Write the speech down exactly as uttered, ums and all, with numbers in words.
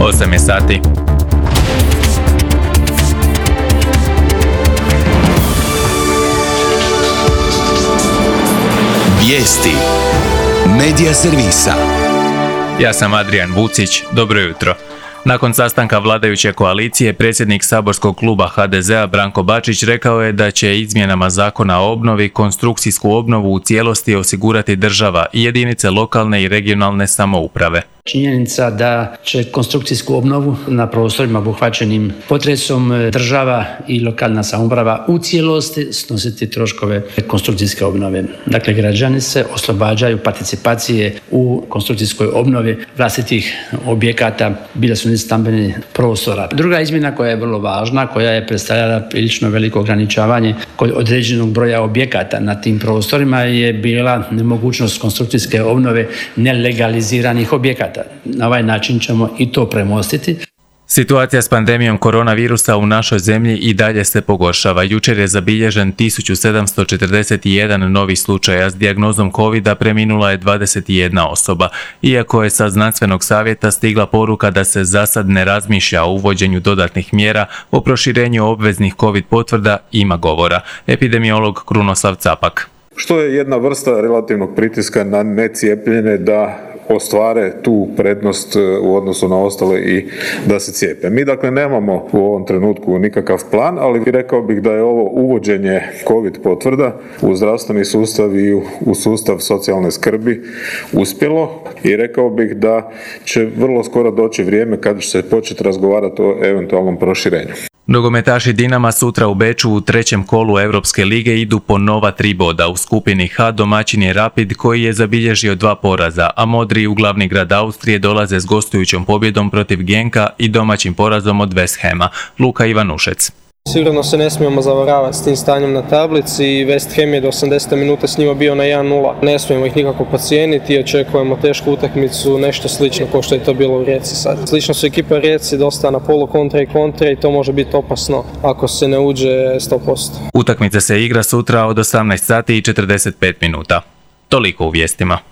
osam je sati. Vijesti Medija servisa. Ja sam Adrian Vucić, dobro jutro. Nakon sastanka vladajuće koalicije, predsjednik saborskog kluba ha de zea Branko Bačić rekao je da će izmjenama zakona o obnovi konstrukcijsku obnovu u cijelosti osigurati država i jedinice lokalne i regionalne samouprave. Činjenica da će konstrukcijsku obnovu na prostorima obuhvaćenim potresom država i lokalna samouprava u cijelosti snositi troškove konstrukcijske obnove. Dakle, građani se oslobađaju participacije u konstrukcijskoj obnovi vlastitih objekata, bilo su stambeni prostora. Druga izmjena koja je vrlo važna, koja je predstavljala prilično veliko ograničavanje kod određenog broja objekata na tim prostorima, je bila nemogućnost konstrukcijske obnove nelegaliziranih objekata. Na ovaj način ćemo i to premostiti. Situacija s pandemijom koronavirusa u našoj zemlji i dalje se pogoršava. Jučer je zabilježen tisuću sedamsto četrdeset jedan novi slučaja. S dijagnozom kovida preminula je dvadeset jedna osoba. Iako je sa znanstvenog savjeta stigla poruka da se za sad ne razmišlja o uvođenju dodatnih mjera, o proširenju obveznih covid potvrda ima govora. Epidemiolog Krunoslav Capak. Što je jedna vrsta relativnog pritiska na necijepljene da ostvare tu prednost u odnosu na ostale i da se cijepe. Mi dakle nemamo u ovom trenutku nikakav plan, ali rekao bih da je ovo uvođenje covid potvrda u zdravstveni sustav i u sustav socijalne skrbi uspjelo i rekao bih da će vrlo skoro doći vrijeme kada će se početi razgovarati o eventualnom proširenju. Nogometaši Dinama sutra u Beču u trećem kolu Europske lige idu po nova tri boda. U skupini H domaćin je Rapid koji je zabilježio dva poraza, a modri u glavni grad Austrije dolaze s gostujućom pobjedom protiv Genka i domaćim porazom od West Hama. Luka Ivanušec. Sigurno se ne smijemo zavaravati s tim stanjem na tablici i West Ham je do osamdesete minute s njima bio na jedan nula. Ne smijemo ih nikako podcijeniti i očekujemo tešku utakmicu, nešto slično kao što je to bilo u Rijeci sad. Slično su ekipe Rijeci dosta na polu kontra i kontra i to može biti opasno ako se ne uđe sto posto. Utakmica se igra sutra od osamnaest sati i četrdeset pet minuta. Toliko u vijestima.